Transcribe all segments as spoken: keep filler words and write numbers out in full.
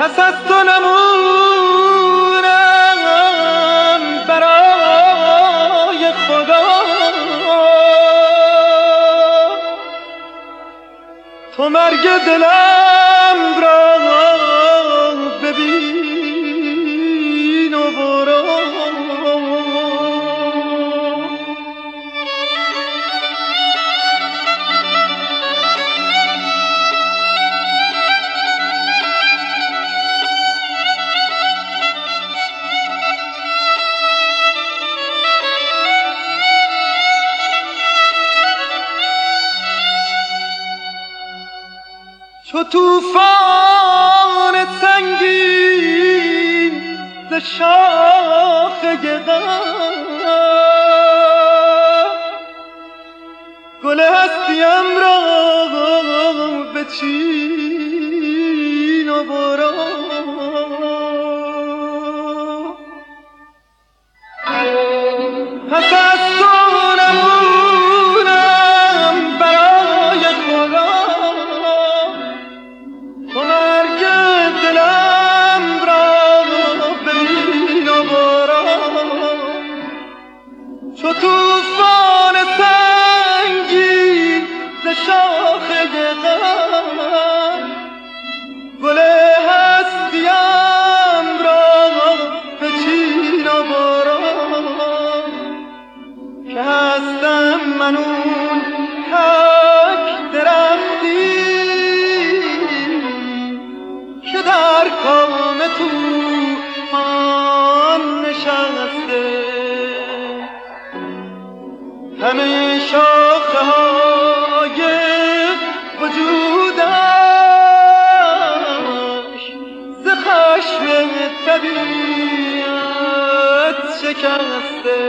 پس از تو نمونم برای خدا، تو مرگ دلم را ببین و برو. چو توفان سنگین ز شاخه غم، گل هستیم را بچین و برو. پس از تو نمونم برای خدا، تو مرگ دلم را ببین و برو. چو توفان سنگین ز شاخه غم، گل هستیم را بچین و برو. که هستم من اون تک درختی که در کام طوفان نشسته، همه شاخه های وجودش ز خشم طبیعت شکسته.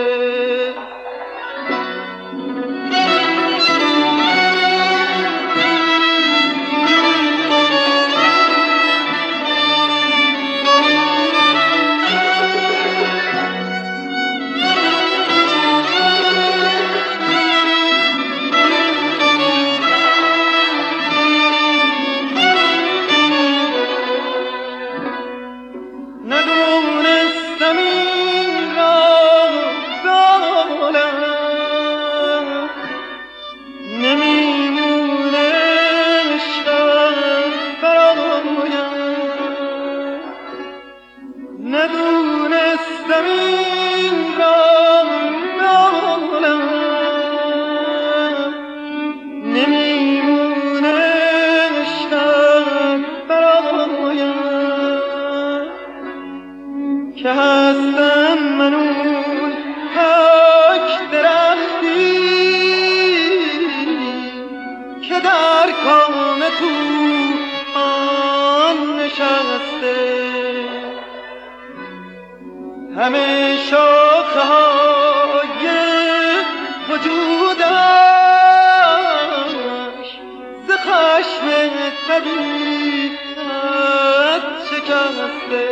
که هستم من اون تک درختی که در کام طوفان نشسته، همه شاخه های وجودش ز خشم طبیعت شکسته.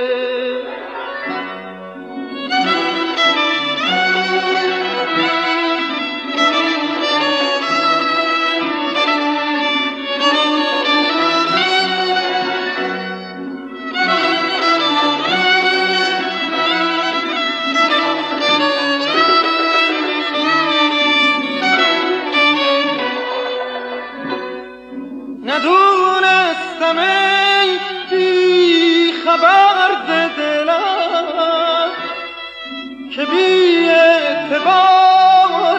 ندونستم ای بی خبر ز دلم که بی اعتبار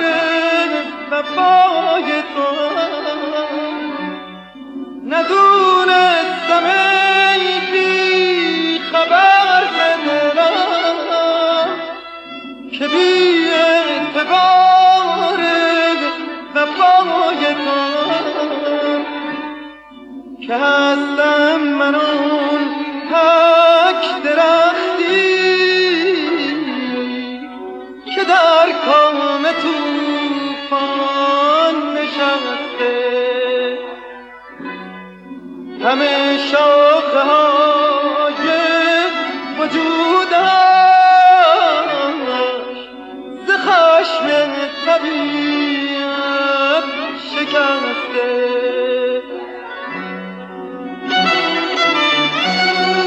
وفای تو، ندونستم ای بی خبر ز دلم که بی اعتبار وفای تو، که هستم من اون تک درختی که در کام طوفان نشسته، همه شاخه های وجودش ز خشم طبیعت شکسته.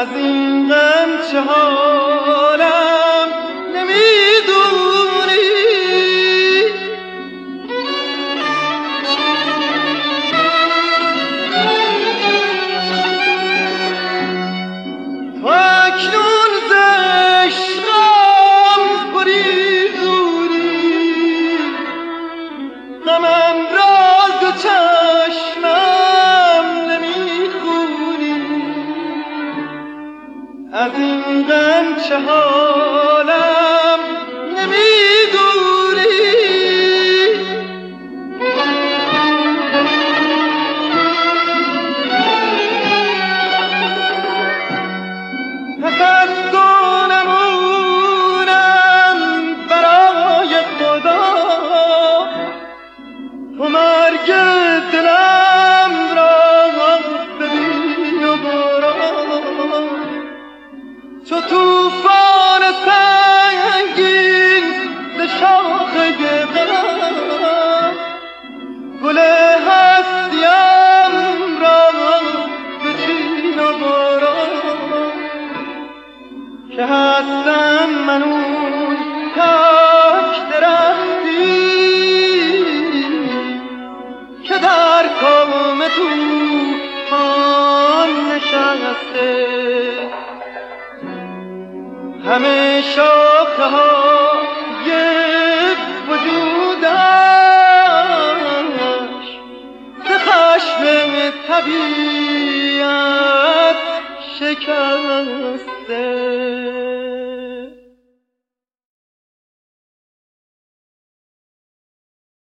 از این غم چه حالم نمیدونی. تو اکنون ز عشقم گریزونی، غمم را ز چشمم نمیخونی. از این غم چه حالم نمیدونی. پس از تو نمونم برای خدا، تو مرگ دلم را ببین و برو. چو توفان سنگین ز شاخه غم، گل هستیم را بچین و برو. که هستم من اون تک درختی که در کام طوفان نشسته. همه شاخه های وجودش ز خشم طبیعت شکسته.